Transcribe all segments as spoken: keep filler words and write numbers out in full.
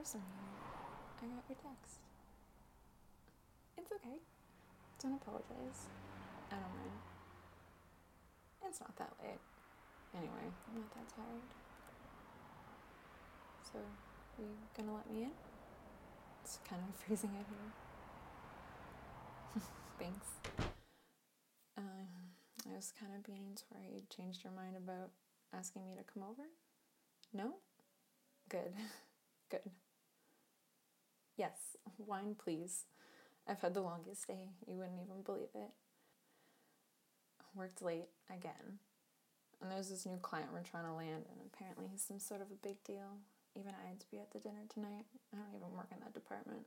course I'm here. I got your text. It's okay. Don't apologize. I don't mind. It's not that late. Anyway, I'm not that tired. So, are you gonna let me in? It's kind of freezing out here. Thanks. Um, I was kind of beginning to worry you changed your mind about asking me to come over. No? Good. Good. Yes, wine please. I've had the longest day. You wouldn't even believe it. Worked late again. And there's this new client we're trying to land, and apparently he's some sort of a big deal. Even I had to be at the dinner tonight. I don't even work in that department.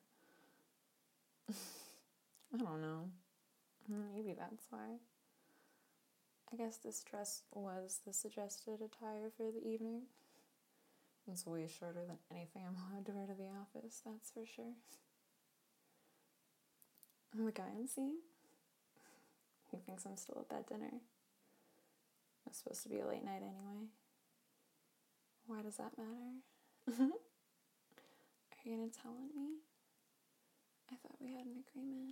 I don't know. Maybe that's why. I guess this dress was the suggested attire for the evening. It's way shorter than anything I'm allowed to wear to the office, that's for sure. And the guy I'm seeing, he thinks I'm still at that dinner. It's supposed to be a late night anyway. Why does that matter? Are you gonna tell on me? I thought we had an agreement.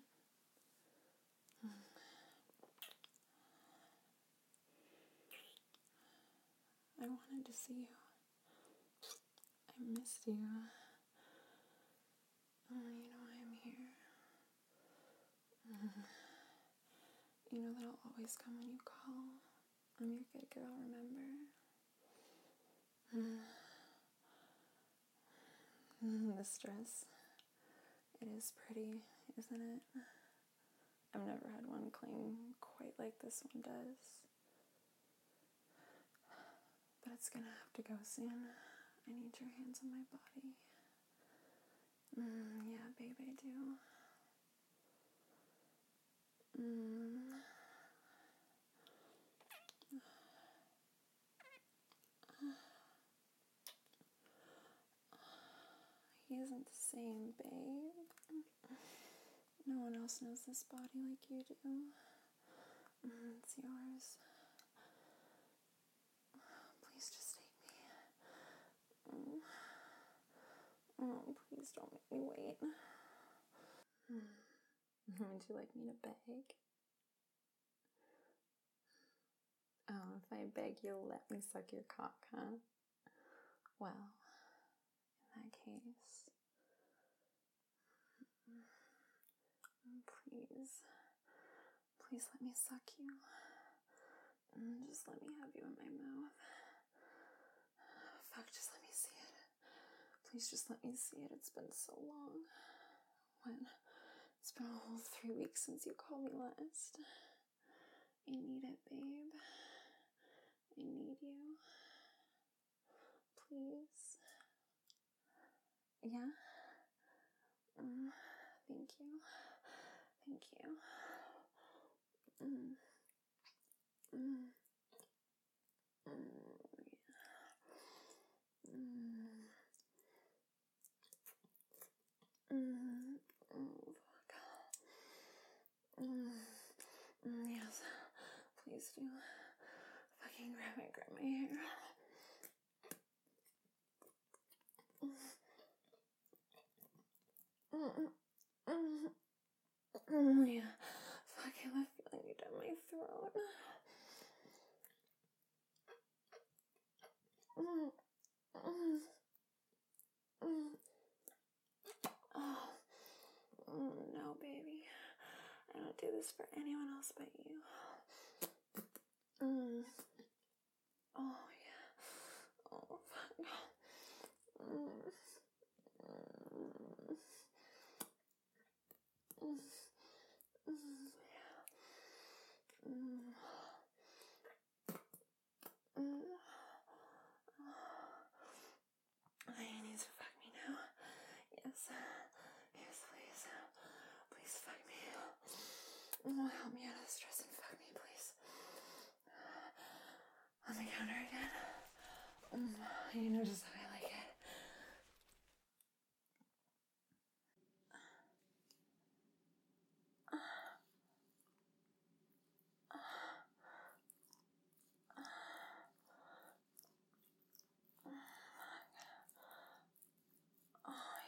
I wanted to see you. I missed you. Oh, you know I'm here. You know that I'll always come when you call. I'm your good girl, remember? This dress, it is pretty, isn't it? I've never had one cling quite like this one does. But it's gonna have to go soon. I need your hands on my body. Mm, yeah, babe, I do. Mm. He isn't the same, babe. No one else knows this body like you do. Mm, it's yours. Please just take me. Mm. Oh, please don't make me wait. Would you like me to beg? Oh, if I beg, you'll let me suck your cock, huh? Well, in that case, please, please let me suck you. Just let me have you in my mouth. Fuck, just let me see it. Please just let me see it. It's been so long. What? It's been a whole three weeks since you called me last. I need it, babe. I need you. Please. Yeah? Mm, thank you. Thank you. Mm. Mm. Mm. Yeah. Mm. Mm. Oh, fuck. Mm. Mm, yes. Please do. Fucking grab my, grab my hair. Mm. Mm. Mm. Yeah. Fuck, I have a feeling you down my throat. Mm. Mm. Mm. Oh. Mm, no, baby. I don't do this for anyone else but you. Mm. Oh, yeah. Oh, fuck. Mm. Mm. Mm. Mm. Yeah. Mm. Mm. You need to fuck me now. Yes. Yes, please. Please fuck me. Oh, help me out of this dress and fuck me, please. On the counter again. Mm. You know just how I like it. Oh,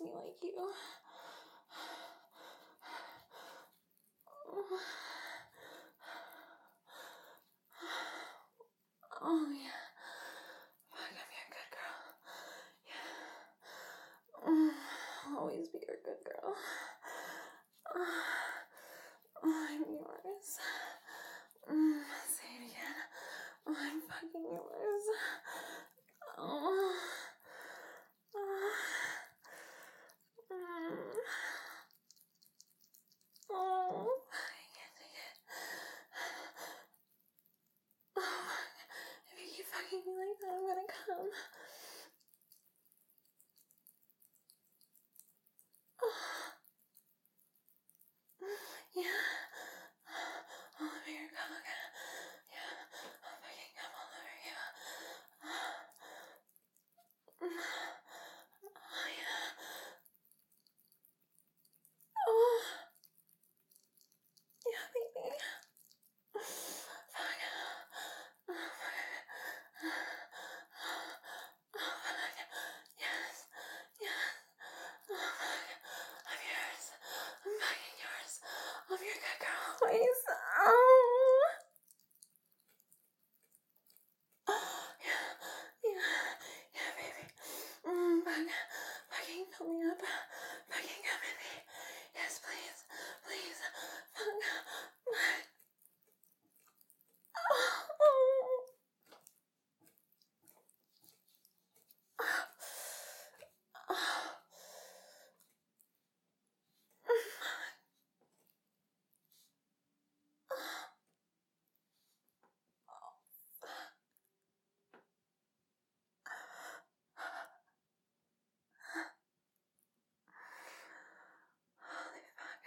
me like you. Oh, yeah. Fuck, I'm your good girl. Yeah. Mm, I'll always be your good girl. Oh, I'm yours. Mm, say it again. Oh, I'm fucking yours. Oh. Oh. Mm. Oh. I can't take it. Oh. If you keep fucking me like that, I'm gonna come. Yeah. All over your cock. Yeah. I'll fucking come all over you. Oh, yeah. Oh. Yeah, baby. Fuck. Oh, fuck. Oh, fuck. Yes. Yes. Oh, fuck. I'm yours. I'm fucking yours. I'm your good girl always. Oh. Yeah. Yeah. Yeah, baby. Mm, fuck. Fucking fill me up. Fucking come at me. Yes, please. Please. Fuck. Fuck. Oh. Holy fuck.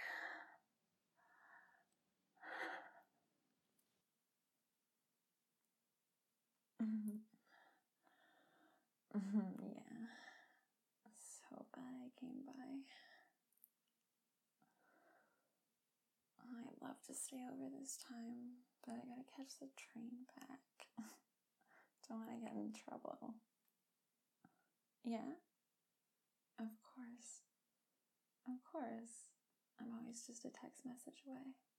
Mm-hmm. Mm-hmm, yeah. So glad I came by. I'd love to stay over this time, but I gotta catch the train back. Don't want to get in trouble. Yeah? Of course. Of course. I'm always just a text message away.